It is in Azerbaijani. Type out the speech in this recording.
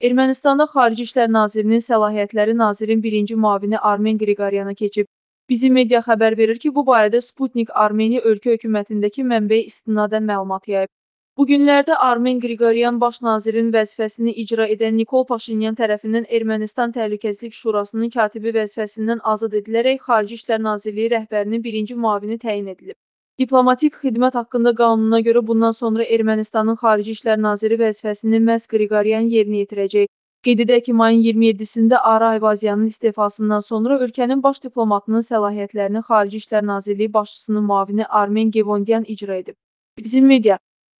Ermənistanda Xarici İşlər Nazirinin səlahiyyətləri nazirin birinci müavini Armen Qriqoryana keçib. Bizim media xəbər verir ki, bu barədə Sputnik Armeniya ölkə hökumətindəki mənbəyə istinadən məlumat yayıb. Bu günlərdə Armen Qriqoryan baş nazirin vəzifəsini icra edən Nikol Paşinyan tərəfindən Ermənistan Təhlükəsizlik Şurasının katibi vəzifəsindən azad edilərək Xarici İşlər Nazirliyi rəhbərinin birinci müavini təyin edilib. Diplomatik xidmət haqqında qanununa görə bundan sonra Ermənistanın Xarici İşlər Naziri vəzifəsini məhz Qriqoryan yerinə yetirəcək. Qeyd edək ki, mayın 27-sində Ara Ayvazyanın istefasından sonra ölkənin baş diplomatının səlahiyyətlərini Xarici İşlər Nazirliyi başçısının müavini Armen Gevondyan icra edib. Bizim media